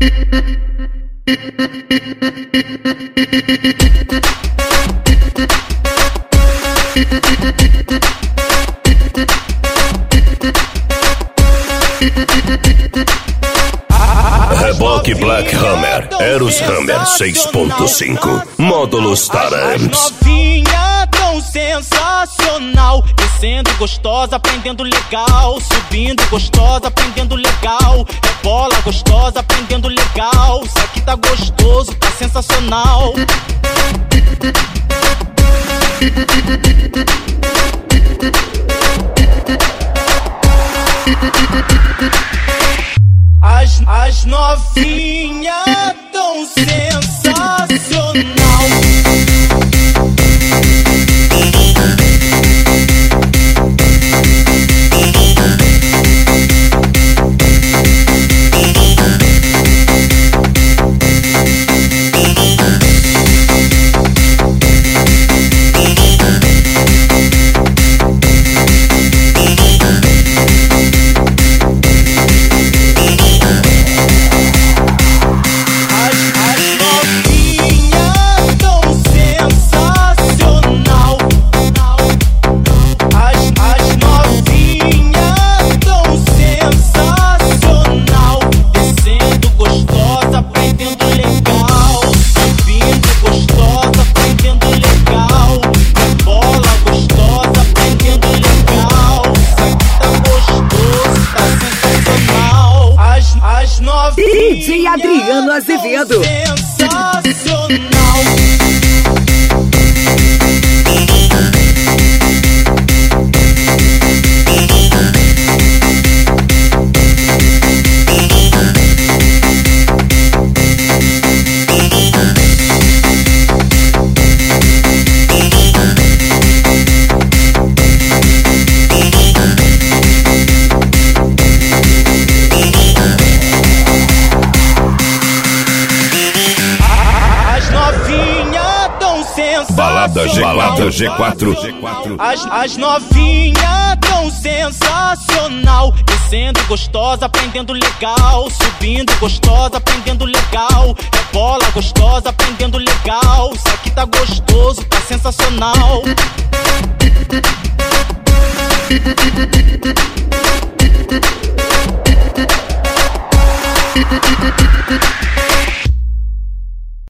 Reboque Black Hammer, Eros Hammer 6.5, módulos Taramps. Novinha tão sensacional, descendo gostosa, aprendendo legal, subindo gostosa, aprendendo legal, rebola gostosa, aprendendo legal, isso aqui tá gostoso, tá sensacional. As novinhas tão sensacional. DJ Adriano Azevedo. Balada G4. As novinhas tão sensacional, descendo gostosa, aprendendo legal, subindo gostosa, aprendendo legal, rebola gostosa, aprendendo legal, isso aqui tá gostoso, tá sensacional.